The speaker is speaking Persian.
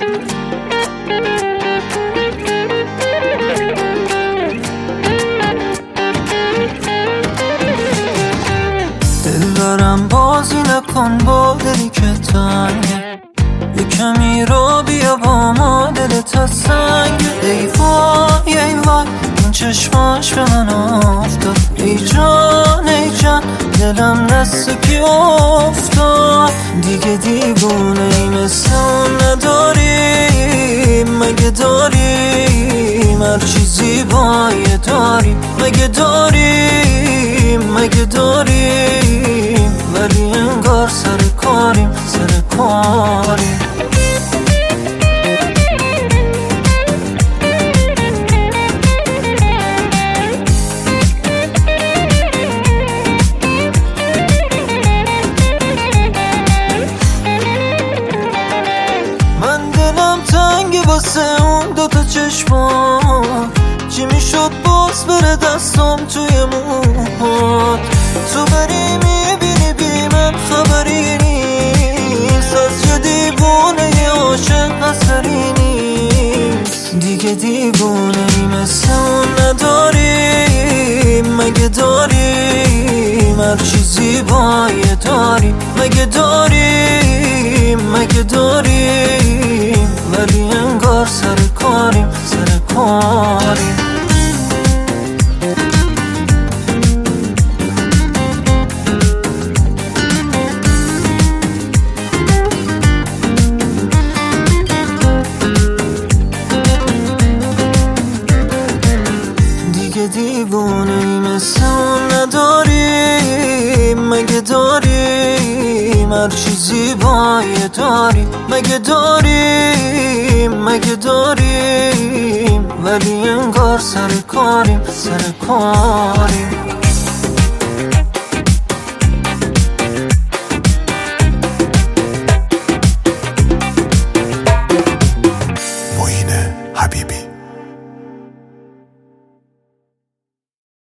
دلبرم بازی نکن با دلی که تنگه، یه کمی رو بیا با ما دلت از سنگ. ای وای ای وای این چشماش به من افتاد، ای جان ای جان دلم دست کی افتاد. دیگه دیوونه ای مثل اون نداریم، مگه داریم هر چیزی باید داریم، مگه داریم مگه داریم، ولی انگار سر کاریم سر کاریم. من دلم تنگه واسه اون دوتا چشمان، چی میشد باز بره دستم توی موهات. تو بری میبینی بی من خبری نیست، از یه دیوونه یه عاشق اثری نیست. دیگه دیوونه ای مثل اون نداریم، مگه داریم هر چیزی باید داریم، مگه داریم مگه داریم، ولی انگار سر کاریم سر کاریم. دیگه دیوونه ای مثل اون نداریم، مگه داریم هر چیزی باید داریم، مگه داریم مگه داریم، ولی انگار سر کاریم سر کاریم.